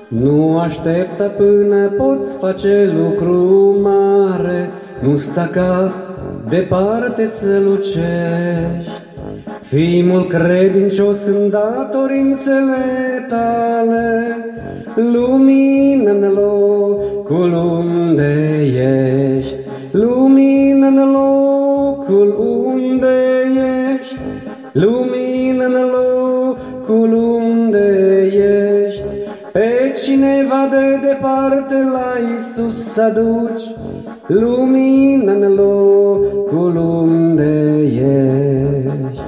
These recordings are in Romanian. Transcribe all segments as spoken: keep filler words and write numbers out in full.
Nu aștepta până poți face lucru mare, nu sta ca departe să lucești. Fii mult credincios în datorințele tale, lumină în locul unde ești, lumină în locul unde ești, lumină în locul unde ești. Pe cineva de departe la Iisus să aduci, lumină în locul unde ești.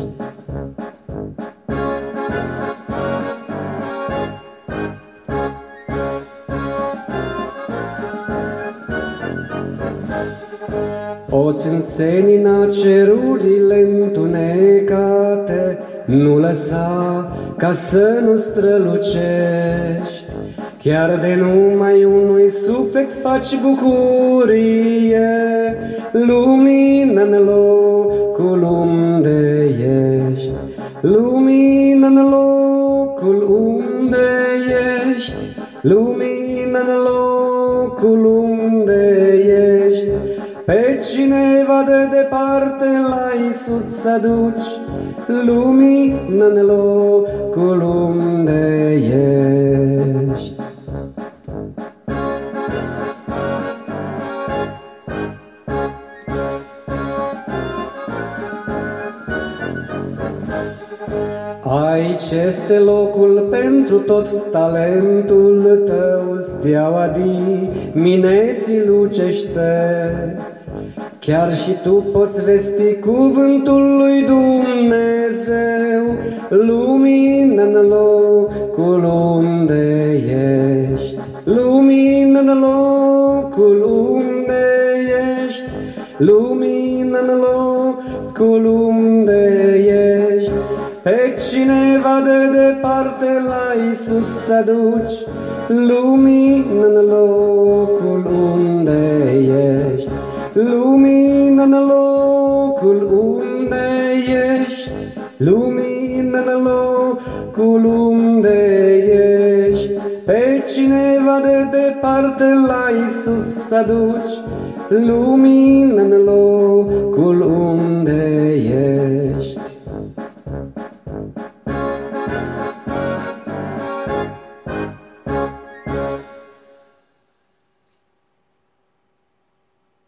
Poți însenina cerurile întunecate, nu lăsa ca să nu strălucești. Chiar de numai unui suflet faci bucurie, lumină în locul unde ești, lumină în locul unde ești, lumină în locul unde ești. Pe cineva de departe la Iisus să aduci, lumină în locul unde ești. Aici este locul pentru tot talentul tău, steaua dimineții lucește. Chiar și tu poți vesti cuvântul lui Dumnezeu, lumină în locul unde ești, lumină în locul unde ești, lumină în locul unde ești. Pe cineva de departe la Iisus să aduci, lumină în locul unde ești, lumină în locul unde ești, lumină în locul unde ești. Pe cineva de departe la Iisus să aduci, lumină în locul unde ești.